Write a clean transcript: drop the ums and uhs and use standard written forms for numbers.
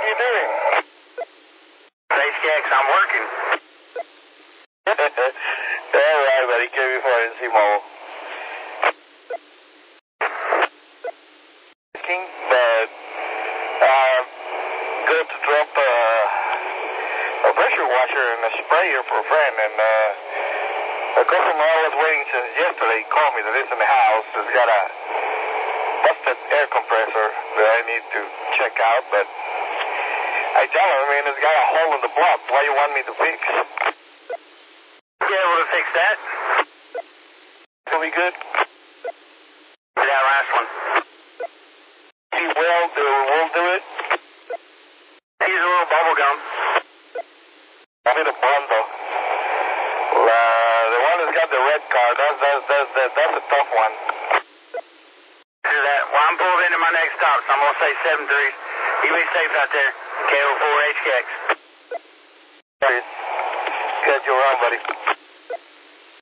are you doing? HKX, I'm working. All right, buddy. KB4 NC Mobile. But go to drop a pressure washer and a sprayer for a friend, and a customer I was waiting since yesterday called me that it's in the house. It's got a busted air compressor that I need to check out, but I tell him, man, it's got a hole in the block. Why you want me to fix? You able to fix that? Will be good? That last one. He will do it. Use a little bubble gum. I need a bundle. The one that's got the red card, that's a tough one. Do that. Well, I'm pulled into my next stop, so I'm going to say 7-3. You be safe out there. KO4 HKX. Schedule around, buddy.